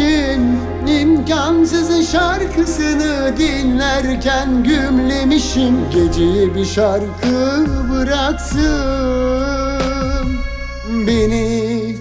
için imkansızın şarkısını dinlerken gümlemişim. Geceye bir şarkı bıraktım, beni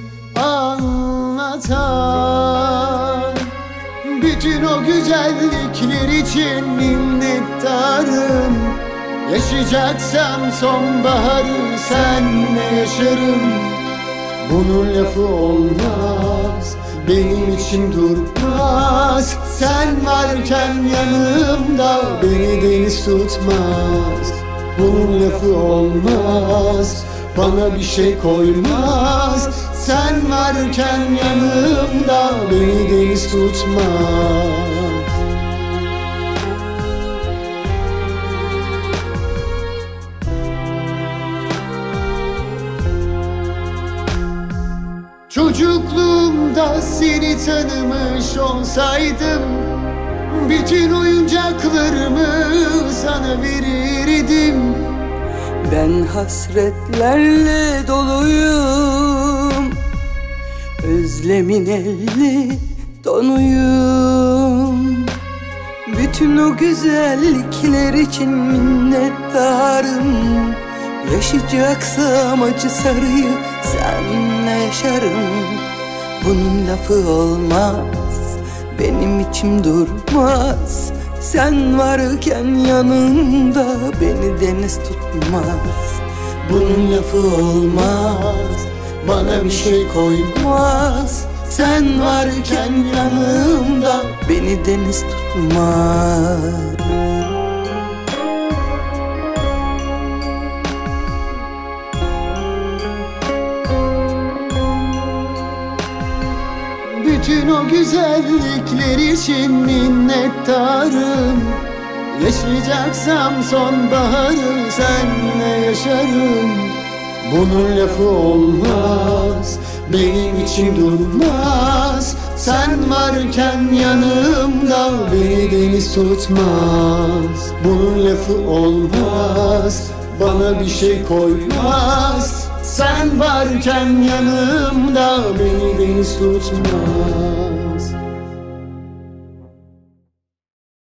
anlatan. Bütün o güzellikler için minnettarım. Yaşayacaksam sonbaharı senle yaşarım. Bunun lafı olmaz, benim için durmaz. Sen varken yanımda beni deniz tutmaz. Bunun lafı olmaz, bana bir şey koymaz. Sen varken yanımda beni deniz tutmaz. Çocukluğumda seni tanımış olsaydım, bütün oyuncaklarımı sana verirdim. Ben hasretlerle doluyum, özlemin elli donuyum. Bütün o güzellikler için minnettarım. Yaşayacaksam acı sarıyı senle yaşarım. Bunun lafı olmaz, benim içim durmaz. Sen varken yanımda beni deniz tutmaz. Bunun lafı olmaz, bana bir şey koymaz. Sen varken yanımda beni deniz tutmaz. Bütün o güzellikler için minnettarım. Yaşayacaksam sonbaharı senle yaşarım. Bunun lafı olmaz, benim için durmaz. Sen varken yanımda beni deniz tutmaz. Bunun lafı olmaz, bana bir şey koymaz. Sen varken yanımda beni deniz tutmaz.